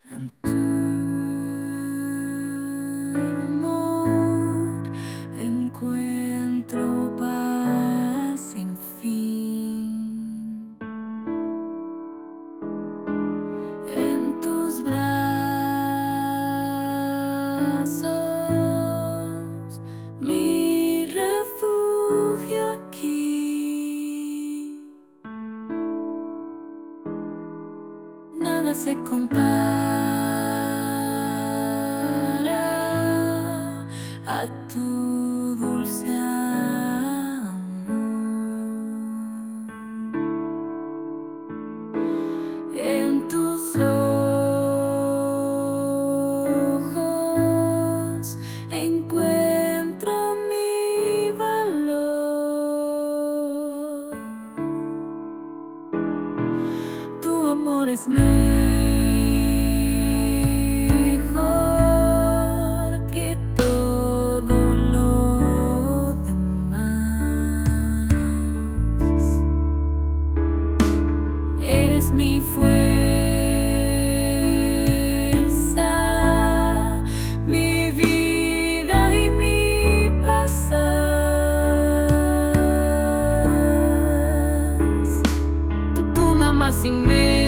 En tu amor encuentro paz sin fin. En tus brazos, mi refugio aquí. Nada se compara a tu dulce amor. En tus ojos encuentro mi valor. Tu amor es mejor que todo lo demás. Eres mi fuerza, mi vida y mi paz. Tu paz inmensa.